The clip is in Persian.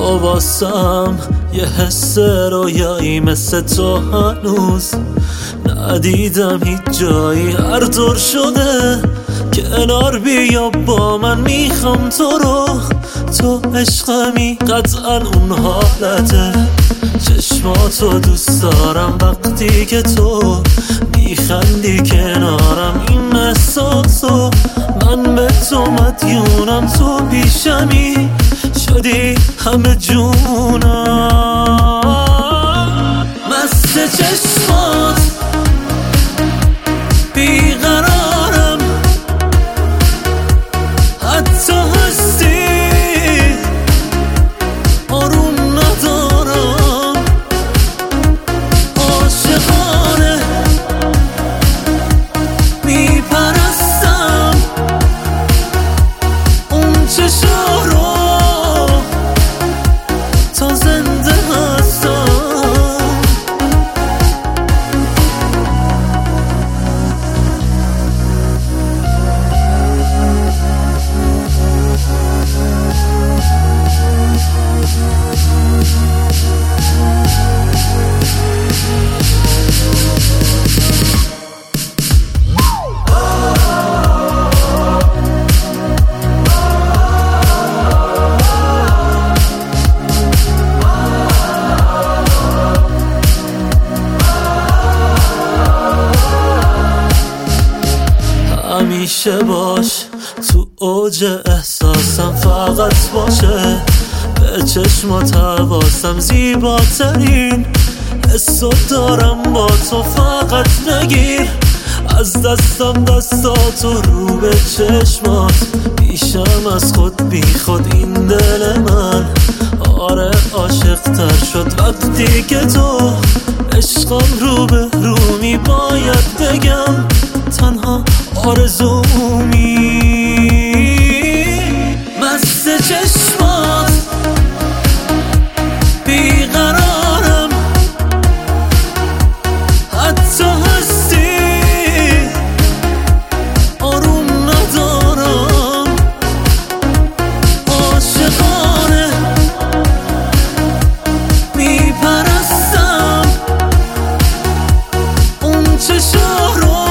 تو واسم یه حس رویایی مثل تو هنوز ندیدم هیچ جایی، هر طور شده کنار بیا با من، میخوام تو رو، تو عشقمی قطعا اون حالته، چشماتو دوست دارم وقتی که تو میخندی کنارم، این احساسو من به تو مدیونم، تو پیشمی شدی همه جونم، مست چشمات بیقرارم، حتی هستی آروم ندارم، عاشقانه میپرستم اون چشا رو تا زنده هستم. همیشه باش تو اوج احساسم، فقط باشه به چشمات حواسم، زیباترین حسو دارم با تو، فقط نگیر از دستم دستاتو، رو به چشمات میشم از خود بی خود، این دل من آره عاشق تر شد وقتی که تو عشقم رو به رو می، باید بگم تنها آرزومی، مست چشمات بیقرارم، حتی هستی آروم ندارم، عاشقانه میپرستم اون چشا رو